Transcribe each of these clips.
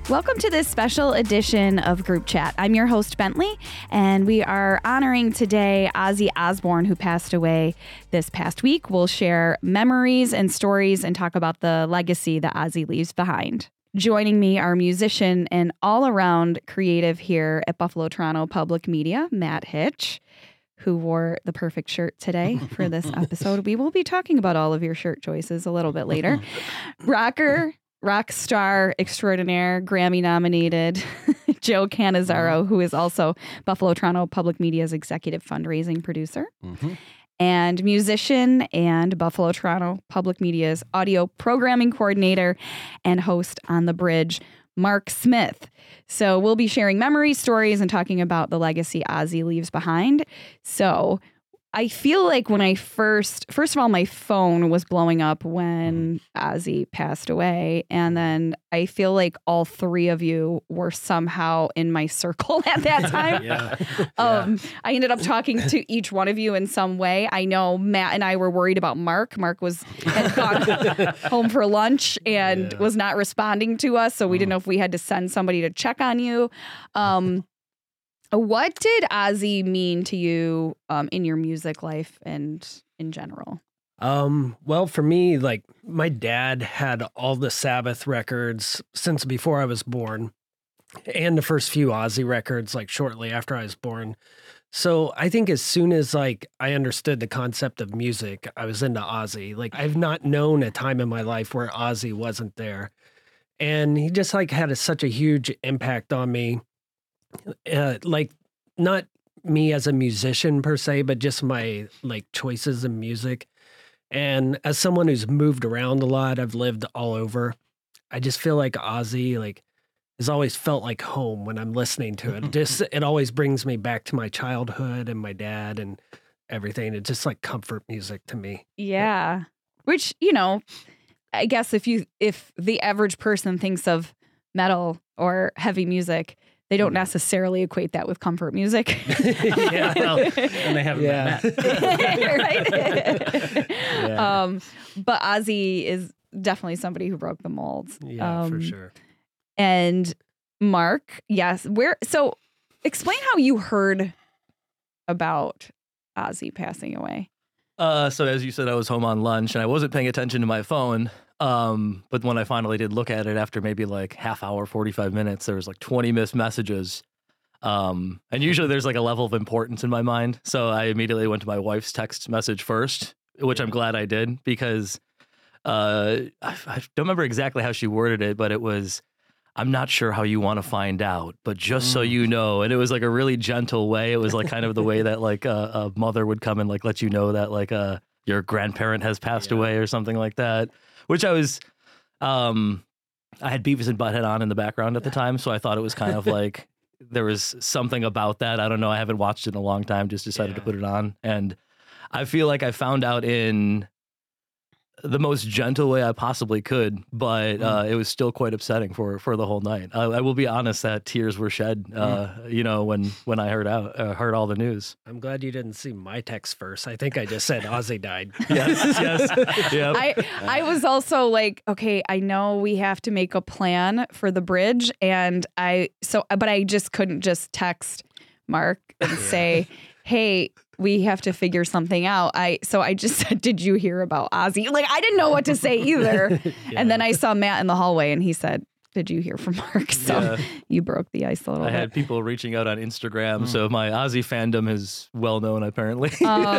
Welcome to this special edition of Group Chat. I'm your host, Bentley, and we are honoring today Ozzy Osbourne, who passed away this past week. We'll share memories and stories and talk about the legacy that Ozzy leaves behind. Joining me are musician and all-around creative here at Buffalo Toronto Public Media, Matt Hitch, who wore the perfect shirt today for this episode. We will be talking about all of your shirt choices a little bit later. Rock star extraordinaire, Grammy-nominated Joe Cannizzaro, who is also Buffalo Toronto Public Media's executive fundraising producer, and musician and Buffalo Toronto Public Media's audio programming coordinator and host on The Bridge, Mark Smith. So we'll be sharing memories, stories, and talking about the legacy Ozzy leaves behind. So I feel like when I first of all, my phone was blowing up when Ozzy passed away. And then I feel like all three of you were somehow in my circle at that time. I ended up talking to each one of you in some way. I know Matt and I were worried about Mark. Mark had gone home for lunch and was not responding to us. So we didn't know if we had to send somebody to check on you. What did Ozzy mean to you in your music life and in general? Well, for me, like my dad had all the Sabbath records since before I was born, and the first few Ozzy records like shortly after I was born. So I think as soon as like I understood the concept of music, I was into Ozzy. Like I've not known a time in my life where Ozzy wasn't there. And he just like had such a huge impact on me. Like not me as a musician per se, but just my like choices in music. And as someone who's moved around a lot, I've lived all over. I just feel like Ozzy like has always felt like home when I'm listening to it. It always brings me back to my childhood and my dad and everything. It's just like comfort music to me. Yeah. Which, I guess if the average person thinks of metal or heavy music, they don't necessarily equate that with comfort music. Yeah, well, and they haven't met Right? But Ozzy is definitely somebody who broke the mold. Yeah, for sure. And Mark, yes. So explain how you heard about Ozzy passing away. So as you said, I was home on lunch and I wasn't paying attention to my phone. But when I finally did look at it after maybe like half hour, 45 minutes, there was like 20 missed messages. And usually there's like a level of importance in my mind. So I immediately went to my wife's text message first, which I'm glad I did because I don't remember exactly how she worded it, but it was, I'm not sure how you want to find out, but just so you know. And it was like a really gentle way. It was like kind of the way that like a mother would come and like let you know that like your grandparent has passed away or something like that. Which I was, I had Beavis and Butthead on in the background at the time, so I thought it was kind of like there was something about that. I don't know. I haven't watched it in a long time. Just decided to put it on, and I feel like I found out in the most gentle way I possibly could, but it was still quite upsetting for the whole night. I will be honest that tears were shed, when I heard all the news. I'm glad you didn't see my text first. I think I just said Ozzy died. Yes. Yep. I was also like, okay, I know we have to make a plan for the bridge, but I just couldn't just text Mark and say, hey, we have to figure something out. So I just said, did you hear about Ozzy? Like, I didn't know what to say either. And then I saw Matt in the hallway and he said, did you hear from Mark? So you broke the ice a little bit. I had people reaching out on Instagram. So my Ozzy fandom is well known, apparently.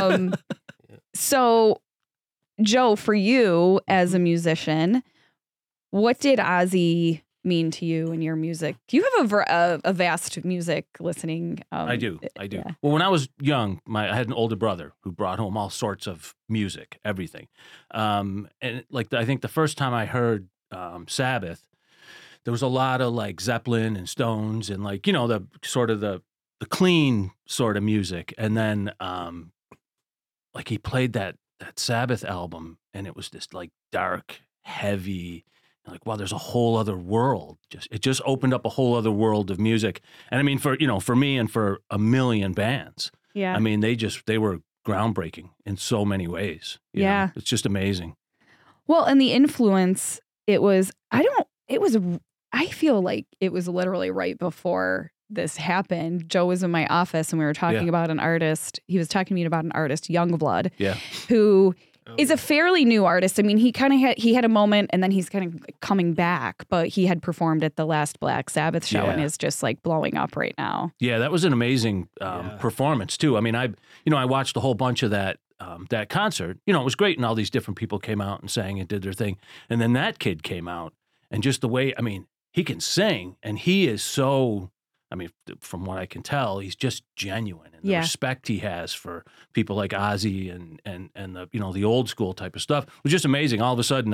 So Joe, for you as a musician, what did Ozzy mean to you and your music? You have a vast music listening. I do. Yeah. Well, when I was young, I had an older brother who brought home all sorts of music, everything. And like I think the first time I heard Sabbath, there was a lot of like Zeppelin and Stones and like the sort of the clean sort of music. And then like he played that Sabbath album, and it was this like dark, heavy. Like, wow, there's a whole other world. It just opened up a whole other world of music. And I mean, for me and for a million bands. Yeah. I mean, they were groundbreaking in so many ways. You know? It's just amazing. Well, and the influence, it was I feel like it was literally right before this happened. Joe was in my office and we were talking about an artist. He was talking to me about an artist, Youngblood, who is a fairly new artist. I mean, he had a moment and then he's kind of coming back, but he had performed at the last Black Sabbath show and is just like blowing up right now. Yeah, that was an amazing performance too. I mean, I watched a whole bunch of that concert. You know, it was great, and all these different people came out and sang and did their thing. And then that kid came out, and just the way, I mean, he can sing, and he is so, I mean, from what I can tell, he's just genuine, and the respect he has for people like Ozzy and the, you know, the old school type of stuff was just amazing. All of a sudden,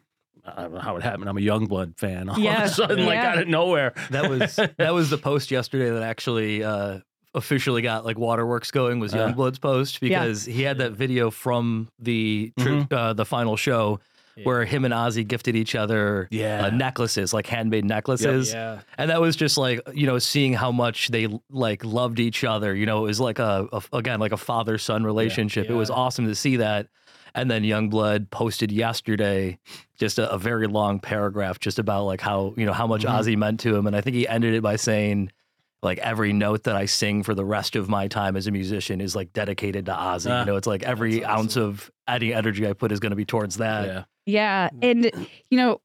I don't know how it happened. I'm a Youngblood fan. All of a sudden, like out of nowhere. That was the post yesterday that actually officially got like Waterworks going, was Youngblood's post, because he had that video from the final show where him and Ozzy gifted each other necklaces, like handmade necklaces. Yeah. And that was just like, you know, seeing how much they like loved each other. You know, it was like again, like a father-son relationship. It was awesome to see that. And then Youngblood posted yesterday just a very long paragraph just about like how, you know, how much Ozzy meant to him. And I think he ended it by saying, like, every note that I sing for the rest of my time as a musician is like dedicated to Ozzy. You know, it's like every ounce of any energy I put is going to be towards that. Yeah. And, you know,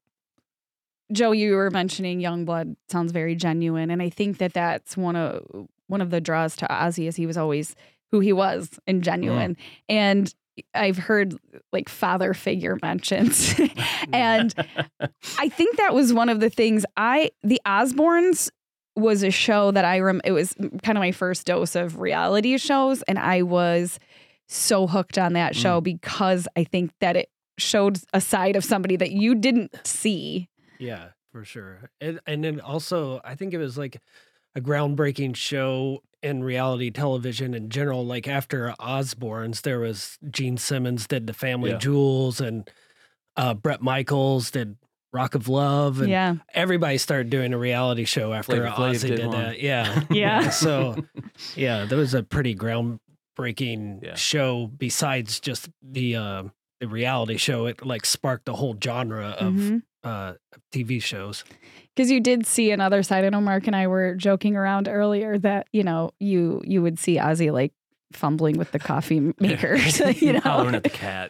Joe, you were mentioning Youngblood sounds very genuine. And I think that that's one of the draws to Ozzy, is he was always who he was and genuine. And I've heard like father figure mentions. And I think that was one of the things the Osbournes was a show that it was kind of my first dose of reality shows. And I was so hooked on that show because I think that it showed a side of somebody that you didn't see. Yeah, for sure. And then also, I think it was like a groundbreaking show in reality television in general. Like after Osbournes, there was Gene Simmons did The Family Jewels, and Bret Michaels did Rock of Love, and everybody started doing a reality show after Ozzy did that. Yeah. So, that was a pretty groundbreaking show. Besides just the reality show, it like sparked the whole genre of TV shows. Because you did see another side. I know Mark and I were joking around earlier that, you know, you would see Ozzy like fumbling with the coffee maker, you know, hollering at the cat,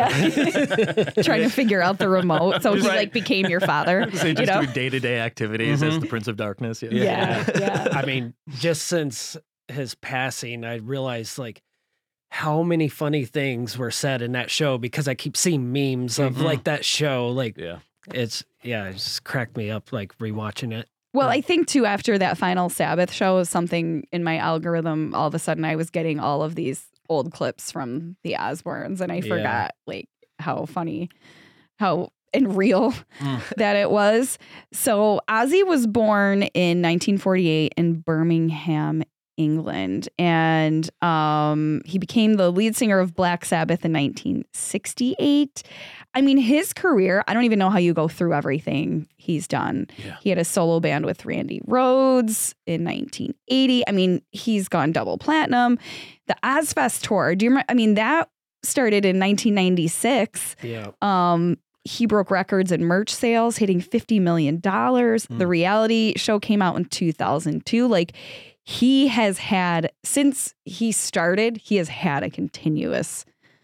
trying to figure out the remote. So he like became your father. So just doing day-to-day activities as the Prince of Darkness. Yeah. I mean, just since his passing, I realized like how many funny things were said in that show, because I keep seeing memes of like that show. Like, it just cracked me up like rewatching it. Well, I think too, after that final Sabbath show, something in my algorithm, all of a sudden I was getting all of these old clips from the Osbournes, and I forgot like how funny, how and real that it was. So Ozzy was born in 1948 in Birmingham, England, and he became the lead singer of Black Sabbath in 1968. I mean, his career, I don't even know how you go through everything he's done. He had a solo band with Randy Rhoads in 1980. I mean, he's gone double platinum. The Ozzfest tour, do you remember? I mean, that started in 1996. He broke records in merch sales, hitting $50 million. The reality show came out in 2002. Like, he has had, since he started, he has had a continuous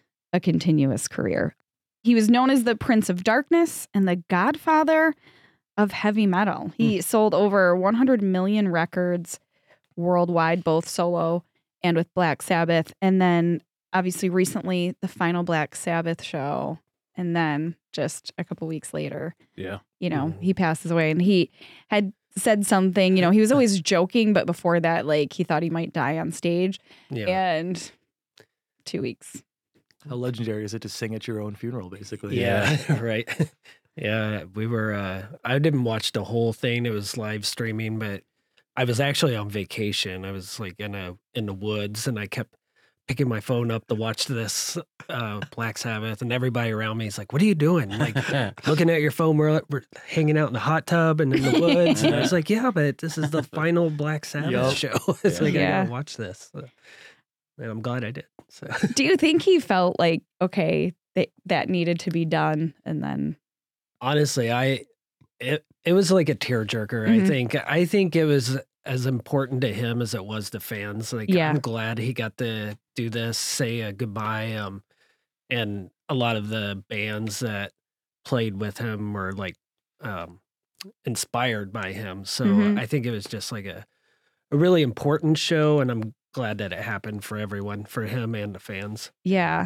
career. He was known as the Prince of Darkness and the Godfather of heavy metal. He sold over 100 million records worldwide, both solo and with Black Sabbath. And then obviously recently the final Black Sabbath show. And then just a couple weeks later, you know, he passes away. And he had said something, you know, he was always joking, but before that, like, he thought he might die on stage. And 2 weeks. How legendary is it to sing at your own funeral, basically? Right. We were, I didn't watch the whole thing. It was live streaming, but I was actually on vacation. I was like in the woods, and I kept picking my phone up to watch this Black Sabbath, and everybody around me is like, "What are you doing?" Like, looking at your phone. We're hanging out in the hot tub and in the woods. And I was like, "Yeah, but this is the final Black Sabbath show. It's like, I gotta watch this." And I'm glad I did. So. Do you think he felt like, okay, that needed to be done? And then, honestly, it was like a tearjerker. Mhm. I think it was as important to him as it was to fans. Like, Yeah. I'm glad he got to do this, say a goodbye. And a lot of the bands that played with him were like um, inspired by him. So Mhm. I think it was just like a really important show, and I'm glad that it happened for everyone, for him and the fans. Yeah.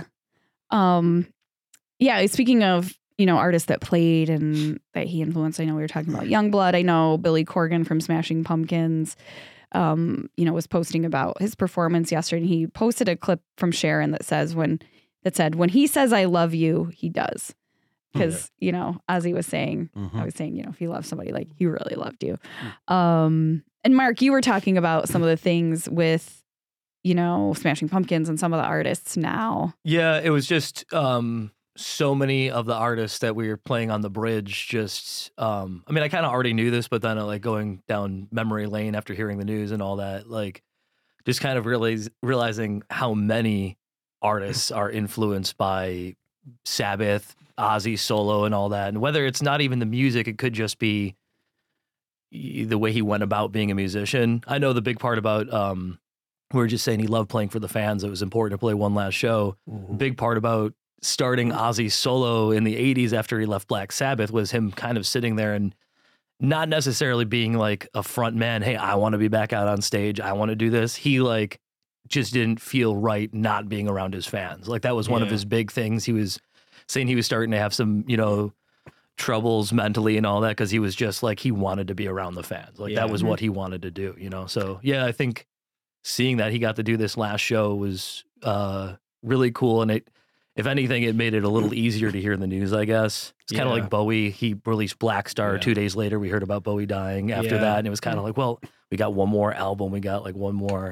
Yeah, speaking of, artists that played and that he influenced, I know we were talking about Youngblood. I know Billy Corgan from Smashing Pumpkins, was posting about his performance yesterday. And he posted a clip from Sharon that said, when he says, I love you, he does. Because, Ozzy was saying, I was saying, if he loves somebody, like he really loved you. And Mark, you were talking about some of the things with, Smashing Pumpkins and some of the artists now. Yeah, it was just so many of the artists that we were playing on the bridge. Just, I mean, I kind of already knew this, but then like going down memory lane after hearing the news and all that, like just kind of realizing how many artists are influenced by Sabbath, Ozzy solo, and all that. And whether it's not even the music, it could just be the way he went about being a musician. I know the big part about we were just saying he loved playing for the fans. It was important to play one last show. Big part about starting Ozzy solo in the 80s after he left Black Sabbath was him kind of sitting there and not necessarily being like a front man. Hey, I want to be back out on stage. I want to do this. He like just didn't feel right not being around his fans. Like that was one of his big things. He was saying he was starting to have some, troubles mentally and all that because he was just like, he wanted to be around the fans. Like that was what he wanted to do, So yeah, I think seeing that he got to do this last show was really cool. And if anything, it made it a little easier to hear in the news, I guess. It's kind of like Bowie. He released Black Star 2 days later. We heard about Bowie dying after that. And it was kind of like, well, we got one more album. We got like one more,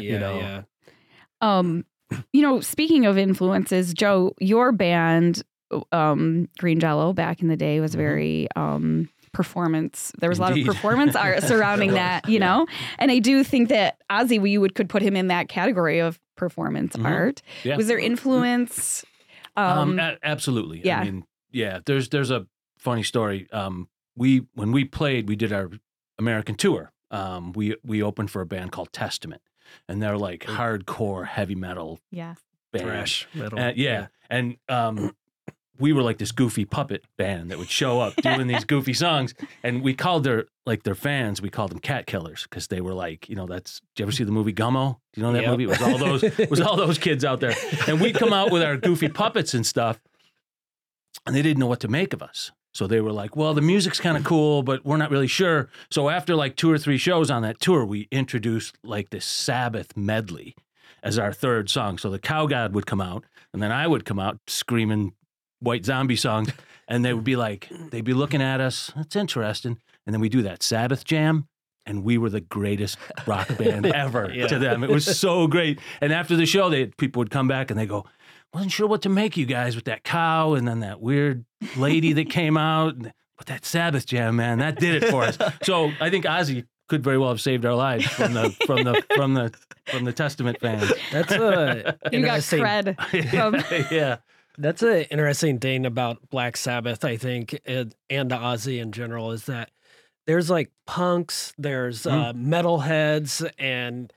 Speaking of influences, Joe, your band, Green Jello, back in the day was very performance. There was a lot of performance art surrounding that, know? And I do think that Ozzy, could put him in that category of performance art. Yeah. Was there influence? Absolutely. Yeah. I mean, there's a funny story. When we played, we did our American tour. We opened for a band called Testament, and they're like hardcore heavy metal. Yeah. Band. Thrash metal. And we were like this goofy puppet band that would show up doing these goofy songs, and we called their fans, we called them cat killers because they were like, did you ever see the movie Gummo? Do you know that movie? It was all those kids out there, and we'd come out with our goofy puppets and stuff, and they didn't know what to make of us. So they were like, well, the music's kind of cool, but we're not really sure. So after like 2 or 3 shows on that tour, we introduced like this Sabbath medley as our third song. So the Cow God would come out, and then I would come out screaming White Zombie songs, and they'd be looking at us. That's interesting. And then we do that Sabbath jam, and we were the greatest rock band ever to them. It was so great. And after the show, people would come back and they go, wasn't sure what to make you guys with that cow and then that weird lady that came out. But that Sabbath jam, man, that did it for us. So I think Ozzy could very well have saved our lives from the Testament fans. you That's got cred. Yeah. That's an interesting thing about Black Sabbath, I think, and Ozzy in general, is that there's like punks, there's metalheads, and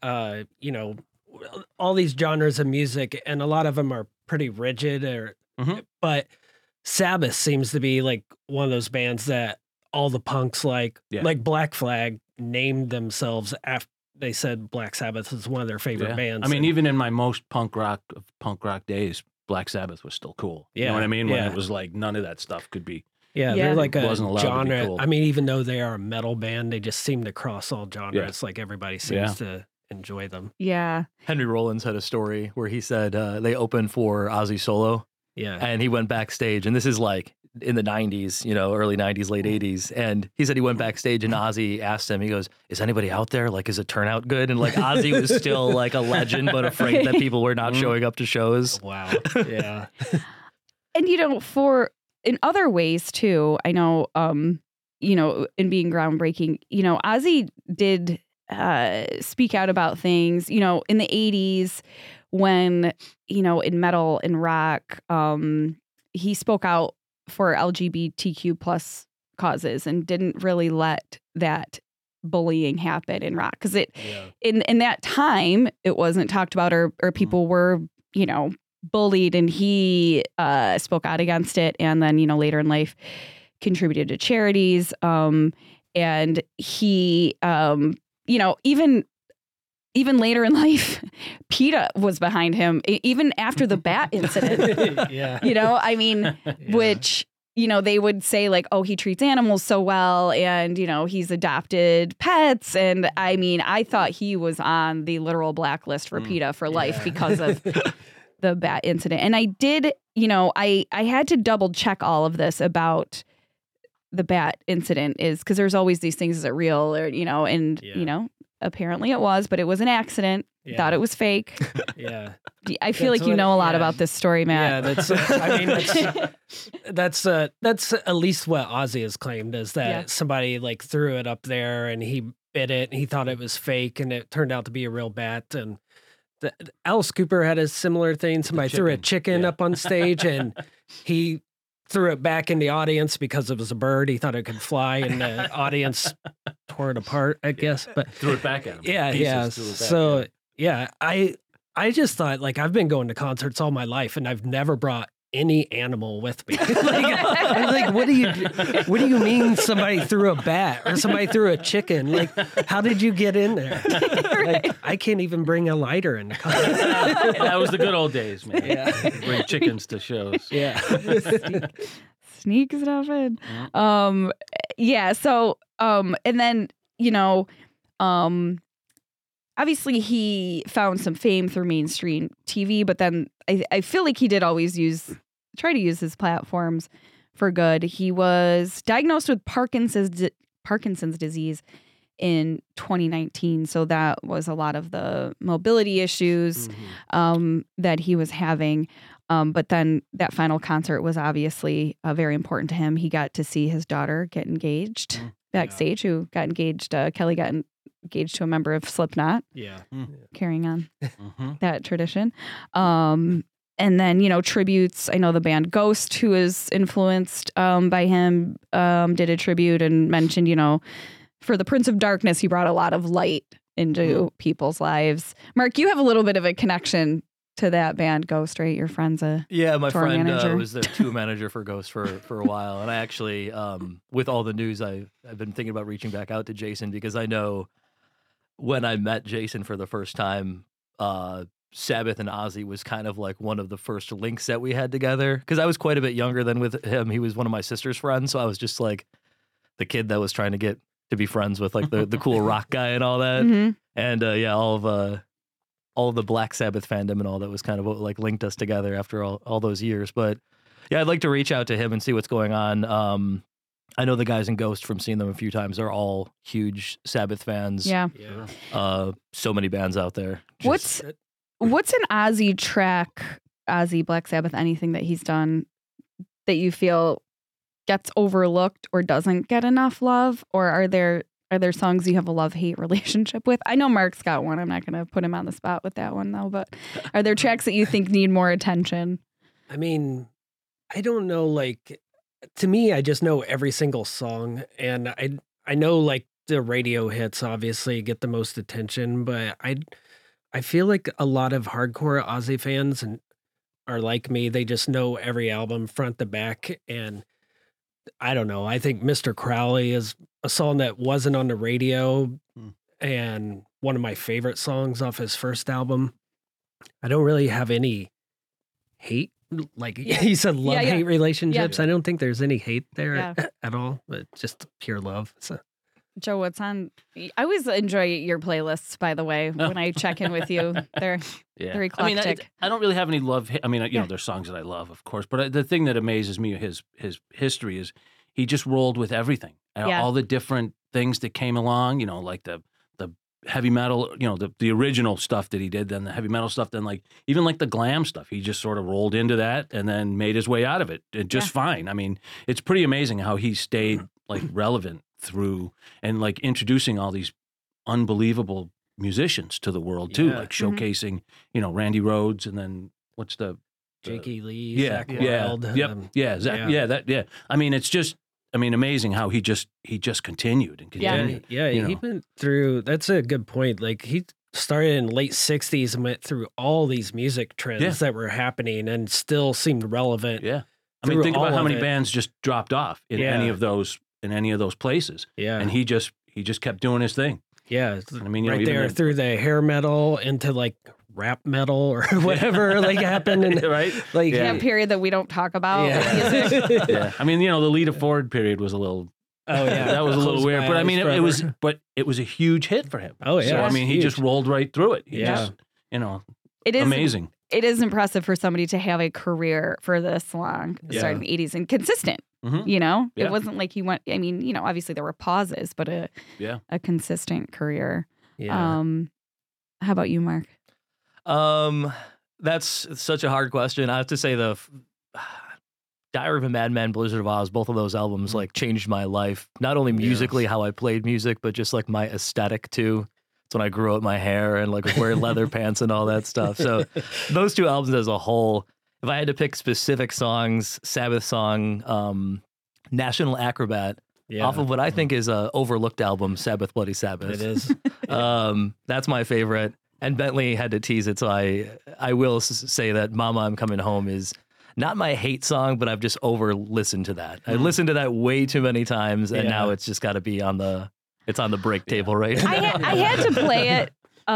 all these genres of music, and a lot of them are pretty rigid. But Sabbath seems to be like one of those bands that all the punks like Black Flag named themselves after. They said Black Sabbath is one of their favorite bands. I mean, even in my most punk rock days, Black Sabbath was still cool. You know what I mean? When it was like none of that stuff could be. Yeah, they're like a wasn't allowed genre. to be cool. I mean, even though they are a metal band, they just seem to cross all genres. Like everybody seems to enjoy them. Yeah. Henry Rollins had a story where he said they opened for Ozzy solo. Yeah. And he went backstage, and this is like in the 90s, early 90s, late 80s. And he said he went backstage and Ozzy asked him, he goes, is anybody out there? Like, is the turnout good? And like Ozzy was still like a legend, but afraid that people were not showing up to shows. Wow. Yeah. And, in other ways too, I know, in being groundbreaking, Ozzy did speak out about things, in the 80s when, in metal and rock, he spoke out for LGBTQ plus causes and didn't really let that bullying happen in rock, because in that time it wasn't talked about, or people were, you know, bullied, and he spoke out against it, and then, you know, later in life contributed to charities, and he you know, even later in life, PETA was behind him, even after the bat incident. You know, I mean, which, you know, they would say like, oh, he treats animals so well, and, you know, he's adopted pets. And I mean, I thought he was on the literal blacklist for PETA for life because of the bat incident. And I did, you know, I had to double check all of this about the bat incident, is because there's always these things, is it real, or, you know, and, you know, apparently it was, but it was an accident. Thought it was fake. I feel like you know a lot about this story, Matt. Yeah, that's. I mean, that's at least what Ozzy has claimed, is that somebody like threw it up there and he bit it and he thought it was fake, and it turned out to be a real bat. And Alice Cooper had a similar thing. Somebody threw a chicken up on stage, and he threw it back in the audience because it was a bird. He thought it could fly, and the audience tore it apart, I guess. But threw it back at him. Yeah. So. Yeah, I just thought, like, I've been going to concerts all my life, and I've never brought any animal with me. I was like, what do you mean somebody threw a bat or somebody threw a chicken? Like, how did you get in there? Like, I can't even bring a lighter in the concert. That was the good old days, man. Yeah. Bring chickens to shows. Yeah. Sneak stuff in. Yeah, so, and then, you know, obviously, he found some fame through mainstream TV, but then I feel like he did always try to use his platforms for good. He was diagnosed with Parkinson's disease in 2019, so that was a lot of the mobility issues that he was having. But then that final concert was obviously very important to him. He got to see his daughter get engaged backstage, who got engaged. Kelly got engaged to a member of Slipknot. Carrying on that tradition. And then, you know, tributes. I know the band Ghost, who is influenced by him, did a tribute and mentioned, you know, for the Prince of Darkness, he brought a lot of light into people's lives. Mark, you have a little bit of a connection to that band Ghost, right? Your friend's a my tour friend manager. Was the tour manager for Ghost for a while. And I actually, with all the news, I've been thinking about reaching back out to Jason, because I know when I met Jason for the first time, Sabbath and Ozzy was kind of like one of the first links that we had together, because I was quite a bit younger than with him. He was one of my sister's friends, so I was just like the kid that was trying to get to be friends with like the cool rock guy and all that. And all of the Black Sabbath fandom and all that was kind of what like linked us together after all those years. But yeah, I'd like to reach out to him and see what's going on. I know the guys in Ghost, from seeing them a few times, are all huge Sabbath fans. Yeah. So many bands out there. What's an Ozzy track, Ozzy, Black Sabbath, anything that he's done that you feel gets overlooked or doesn't get enough love? Or are there songs you have a love-hate relationship with? I know Mark's got one. I'm not going to put him on the spot with that one, though. But are there tracks that you think need more attention? I mean, I don't know, like, to me, I just know every single song, and I know like the radio hits obviously get the most attention, but I feel like a lot of hardcore Ozzy fans are like me. They just know every album front to back, and I don't know. I think Mr. Crowley is a song that wasn't on the radio, and one of my favorite songs off his first album. I don't really have any hate. Like you said, love-hate relationships. I don't think there's any hate there at all, but just pure love. So. Joe, what's on? I always enjoy your playlists, by the way, when I check in with you. They're eclectic. I mean, I don't really have any love. I mean, you know, there's songs that I love, of course, but the thing that amazes me, his history, is he just rolled with everything. All the different things that came along, you know, like the heavy metal, you know, the original stuff that he did, then the heavy metal stuff, then like even like the glam stuff. He just sort of rolled into that and then made his way out of it just fine. I mean, it's pretty amazing how he stayed like relevant through and like introducing all these unbelievable musicians to the world too, like showcasing, you know, Randy Rhoads, and then what's the Jakey Lee, Zakk Wylde. I mean, it's just I mean, amazing how he just continued and continued. Yeah, you he know. went through. That's a good point. Like he started in late '60s and went through all these music trends that were happening and still seemed relevant. Yeah, I mean, through think about all how of many it. bands just dropped off in any of those places. Yeah, And he just kept doing his thing. yeah. I mean, you know, right even there the- through the hair metal into like rap metal or whatever like happened, and right? like Yeah. That period that we don't talk about. yeah. Yeah, I mean, you know, the Lita Ford period was a little. Oh yeah, That was a little Close weird, my but I eyes mean, forever. it was a huge hit for him. Oh yeah, So, I it's mean, he just huge. rolled right through it. He Yeah. just, you know, It is amazing. It is impressive for somebody to have a career for this long, Yeah. starting in the 80s and consistent. Mhm. You know, Yeah. it wasn't like he went. I mean, you know, obviously there were pauses, but a consistent career. Yeah. How about you, Mark? That's such a hard question. I have to say Diary of a Madman, Blizzard of Oz, both of those albums like changed my life. Not only musically, how I played music, but just like my aesthetic too. It's when I grew out my hair and like was wearing leather pants and all that stuff. So those two albums as a whole, if I had to pick specific songs, Sabbath song, National Acrobat, off of what I think is a overlooked album, Sabbath Bloody Sabbath. It is. That's my favorite. And Bentley had to tease it, so I will say that Mama, I'm Coming Home is not my hate song, but I've just over listened to that. I listened to that way too many times, and now it's just got to be on the break table, right? I had to play it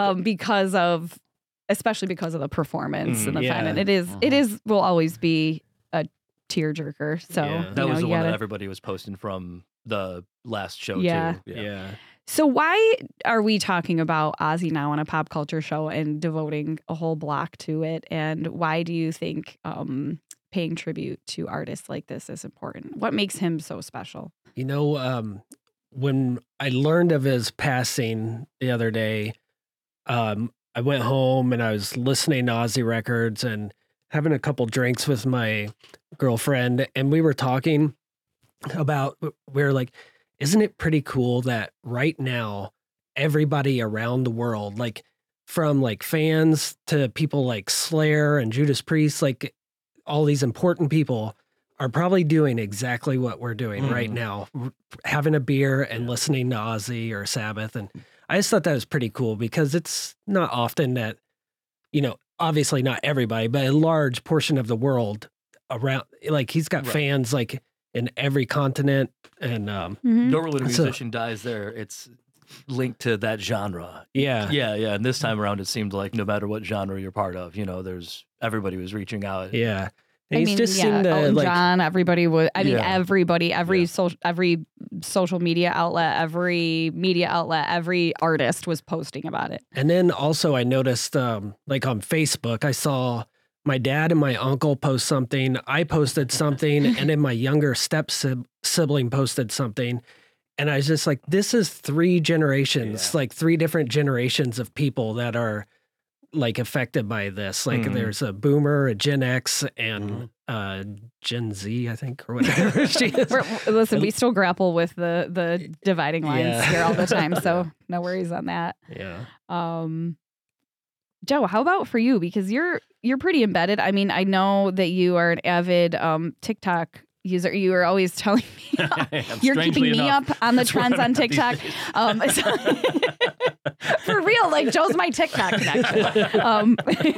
especially because of the performance and the fun. And it will always be a tearjerker. So Yeah. That was the you one that gotta- everybody was posting from the last show Yeah. too. Yeah. So why are we talking about Ozzy now on a pop culture show and devoting a whole block to it? And why do you think paying tribute to artists like this is important? What makes him so special? You know, when I learned of his passing the other day, I went home and I was listening to Ozzy records and having a couple drinks with my girlfriend, and we were talking about, we were like, isn't it pretty cool that right now everybody around the world, like from like fans to people like Slayer and Judas Priest, like all these important people are probably doing exactly what we're doing right now, having a beer and listening to Ozzy or Sabbath. And I just thought that was pretty cool because it's not often that, you know, obviously not everybody, but a large portion of the world around, like he's got fans like in every continent. And Normally when a So- musician dies there, it's linked to that genre. yeah, Yeah. And this time around, it seemed like no matter what genre you're part of, you know, everybody was reaching out. yeah. And he's just seemed to Elton like, John, everybody was. I mean, Yeah. everybody, every social media outlet, every media outlet, every artist was posting about it. and then also I noticed like on Facebook, I saw my dad and my uncle post something. I posted something, and then my younger sibling posted something. And I was just like, this is three generations, like three different generations of people that are like affected by this. Like there's a boomer, a Gen X, and Gen Z, I think, or whatever she is. Listen, we still grapple with the dividing lines Yeah. here all the time, so no worries on that. Yeah. Joe, how about for you? Because you're pretty embedded. I mean, I know that you are an avid TikTok user. You are always telling me you're keeping me up on the trends on TikTok. For real, like Joe's my TikTok connection.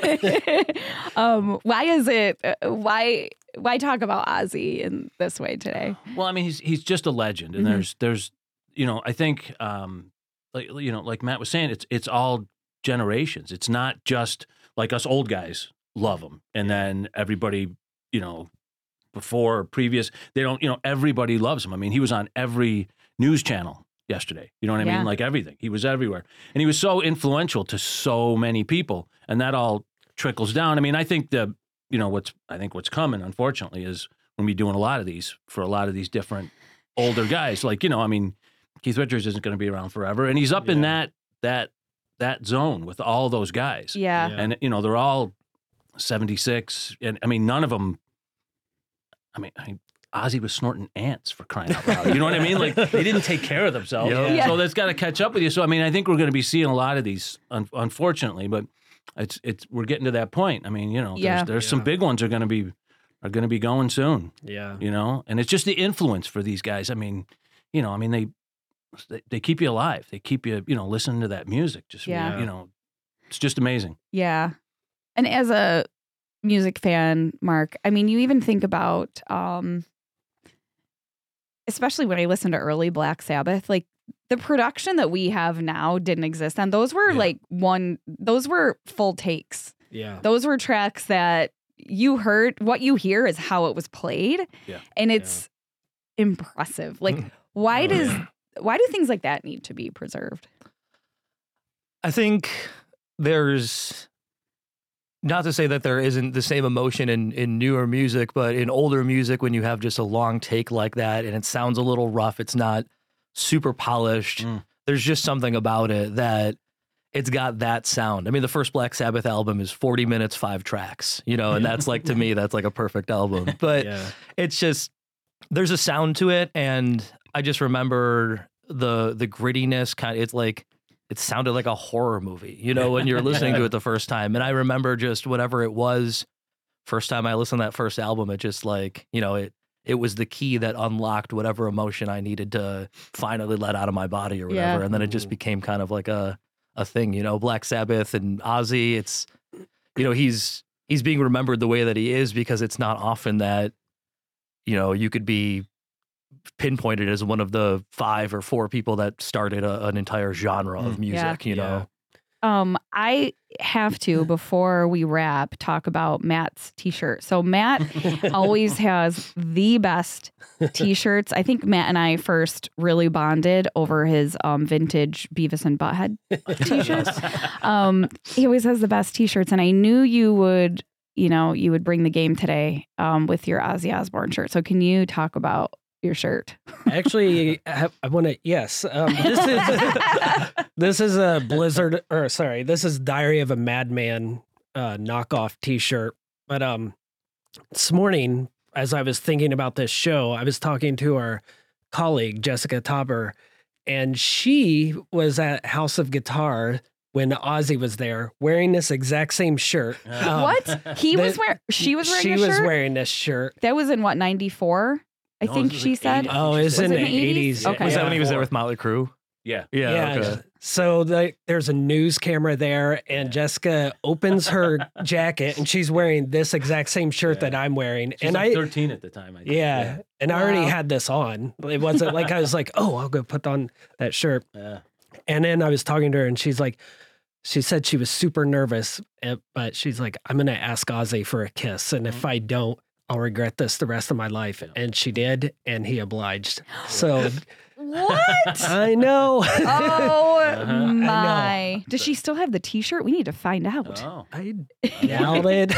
Why is it? Why talk about Ozzy in this way today? Well, I mean, he's just a legend, and there's you know, I think like Matt was saying, it's all generations. It's not just like us old guys love him, and then everybody, you know, before or previous, they don't, you know, everybody loves him. I mean, he was on every news channel yesterday. You know what I mean? Like everything. He was everywhere. And he was so influential to so many people. And that all trickles down. I mean, I think what's coming, unfortunately, is when we're doing a lot of these for a lot of these different older guys. Like, you know, I mean, Keith Richards isn't going to be around forever. And he's up in that zone with all those guys. Yeah. And, you know, they're all 76. And I mean, none of them, I mean, Ozzy was snorting ants, for crying out loud. You know what I mean? Like, they didn't take care of themselves. Yeah. So that's got to catch up with you. So, I mean, I think we're going to be seeing a lot of these, unfortunately, but we're getting to that point. I mean, you know, there's some big ones are going to be are going to be going soon. Yeah. You know, and it's just the influence for these guys. I mean, they keep you alive. They keep you, listening to that music. Just, Yeah. It's just amazing. Yeah. And as a music fan, Mark, I mean, you even think about, especially when I listen to early Black Sabbath, like the production that we have now didn't exist. And those were those were full takes. Yeah. Those were tracks that you heard. What you hear is how it was played. Yeah. And it's impressive. Like, why do things like that need to be preserved? I think there's, not to say that there isn't the same emotion in newer music, but in older music, when you have just a long take like that and it sounds a little rough, it's not super polished. There's just something about it that it's got that sound. I mean, the first Black Sabbath album is 40 minutes, 5 tracks, and that's like, to me, that's like a perfect album. But it's just, there's a sound to it. And I just remember the grittiness it's like, it sounded like a horror movie, when you're listening to it the first time. And I remember just whatever it was, first time I listened to that first album, it just like, it was the key that unlocked whatever emotion I needed to finally let out of my body or whatever. Yeah. And then it just became kind of like a thing, Black Sabbath and Ozzy. It's, he's being remembered the way that he is because it's not often that, you could be pinpointed as one of the 5 or 4 people that started an entire genre of music, I have to, before we wrap, talk about Matt's t-shirt. So Matt always has the best t-shirts. I think Matt and I first really bonded over his vintage Beavis and Butthead t-shirts. He always has the best t-shirts, and I knew you would bring the game today with your Ozzy Osbourne shirt. So can you talk about your shirt? Actually, I want to. Yes, this is a Blizzard, this is Diary of a Madman knockoff T-shirt. But this morning, as I was thinking about this show, I was talking to our colleague Jessica Tauber, and she was at House of Guitar when Ozzy was there, wearing this exact same shirt. What? She was wearing She a was shirt? wearing this shirt. That was in what, 94? I No, think it was she like said. 80s. Oh, it's in Was the it the 80s? 80s. Okay. Was that when he was there Yeah. with Motley Crue? Yeah. Yeah. Okay. So there's a news camera there, and Jessica opens her jacket, and she's wearing this exact same shirt that I'm wearing. She's And like I, 13 at the time, I think. yeah, and I already had this on. It wasn't like I was like, oh, I'll go put on that shirt. Yeah. And then I was talking to her, and she said she was super nervous, but she's like, I'm going to ask Ozzy for a kiss. And if I don't, I'll regret this the rest of my life. And she did, and he obliged. So What? I know. Oh my. I Does she still have the t-shirt? We need to find out. Oh. I doubt it.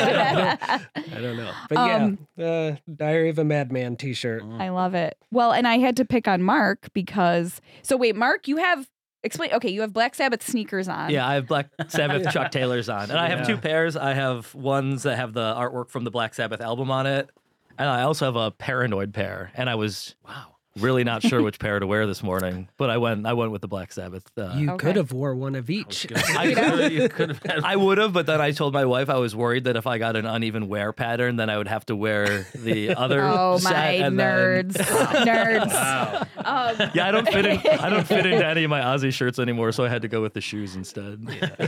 I don't know. But yeah, Diary of a Madman t-shirt. I love it. Well, and I had to pick on Mark because, so wait, Mark, you have Black Sabbath sneakers on. Yeah, I have Black Sabbath Chuck Taylors on. And I have 2 pairs. I have ones that have the artwork from the Black Sabbath album on it. And I also have a Paranoid pair. And I was really not sure which pair to wear this morning, but I went with the Black Sabbath. You Okay. could have wore one of each. You could have had I would have, but then I told my wife I was worried that if I got an uneven wear pattern, then I would have to wear the other Oh set. my and then- nerds. Nerds. Wow. Yeah, I don't fit into any of my Ozzy shirts anymore, so I had to go with the shoes instead.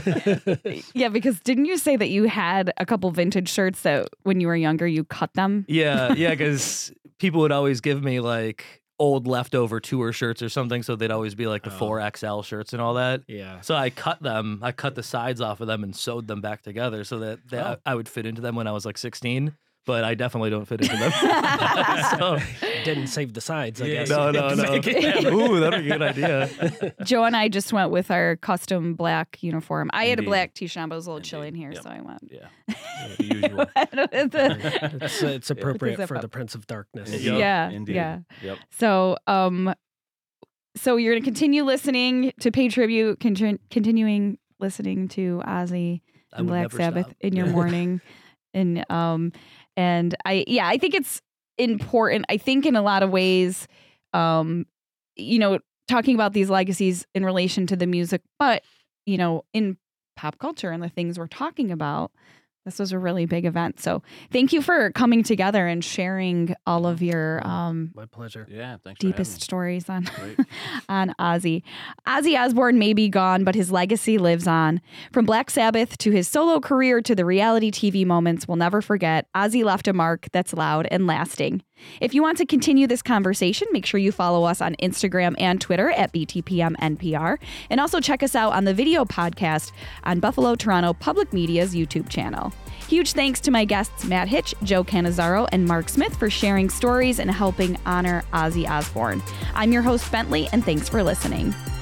Yeah, because didn't you say that you had a couple vintage shirts that when you were younger you cut them? Yeah, because people would always give me like old leftover tour shirts or something, so they'd always be like the 4XL shirts and all that. Yeah. So I cut them. I cut the sides off of them and sewed them back together so that I would fit into them when I was like 16. But I definitely don't fit into them. So, Didn't save the sides, I guess. no. Ooh, that'd be a good idea. Joe and I just went with our custom black uniform. I had a Indeed. black t-shirt, but it was a little Indeed. chilly in here, Yep. so I went. Yeah. The usual. It's appropriate zip for up. the Prince of Darkness. Yep. Yeah, Indeed. yeah. Yep. So, so you're gonna continue listening to pay tribute, continuing listening to Ozzy I and would Black never Sabbath stop. in your morning, and I think it's important. I think in a lot of ways, talking about these legacies in relation to the music, but in pop culture and the things we're talking about, This was a really big event. So thank you for coming together and sharing all of your My pleasure. Yeah, thanks deepest stories on for having me. Great. on Ozzy. Ozzy Osbourne may be gone, but his legacy lives on. From Black Sabbath to his solo career to the reality TV moments we'll never forget, Ozzy left a mark that's loud and lasting. If you want to continue this conversation, make sure you follow us on Instagram and Twitter at BTPMNPR, and also check us out on the video podcast on Buffalo Toronto Public Media's YouTube channel. Huge thanks to my guests Matt Hitch, Joe Cannizzaro, and Mark Smith for sharing stories and helping honor Ozzy Osbourne. I'm your host, Bentley, and thanks for listening.